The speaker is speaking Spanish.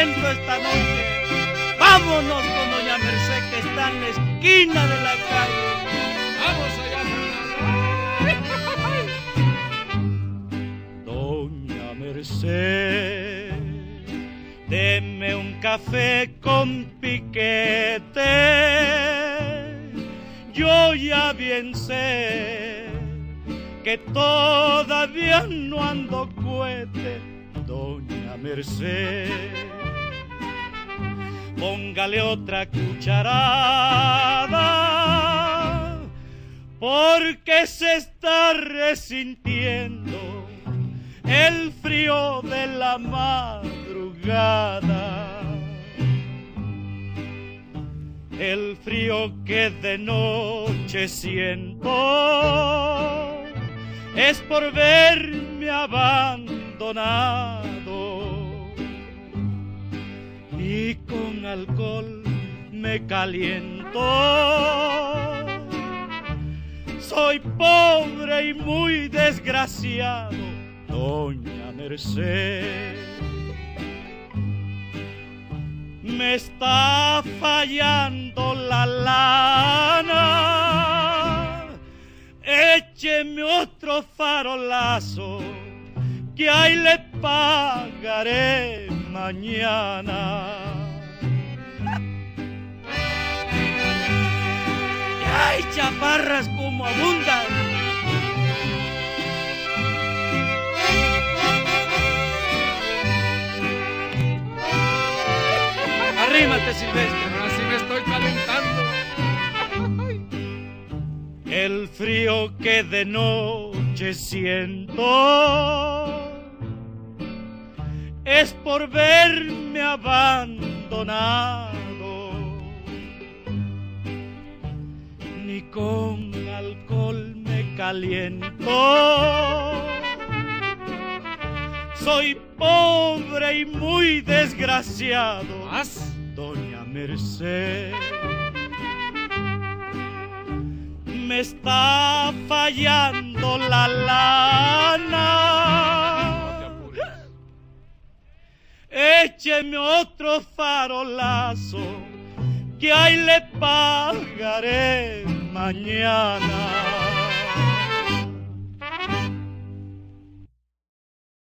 casamiento esta noche. Vámonos con doña Merced, que está en la esquina de la calle. Vamos allá, Fernando. Doña Merced, deme un café con piquete. Yo ya bien sé que todavía no ando cohete, doña Merced. Póngale otra cucharada, porque se está resintiendo el frío de la madrugada. El frío que de noche siento es por verme abandonado, y con alcohol me caliento. Soy pobre y muy desgraciado, doña Merced. Me está fallando la lana, écheme otro farolazo, que ahí le pagaré mañana. Y hay chaparras como abundan. Arrímate, Silvestre. Ahora sí me estoy calentando. El frío que de noche siento es por verme abandonado. Ni con alcohol me caliento. Soy pobre y muy desgraciado, ¿Más? doña Merced. Me está fallando la lana, écheme otro farolazo, que ahí le pagaré mañana.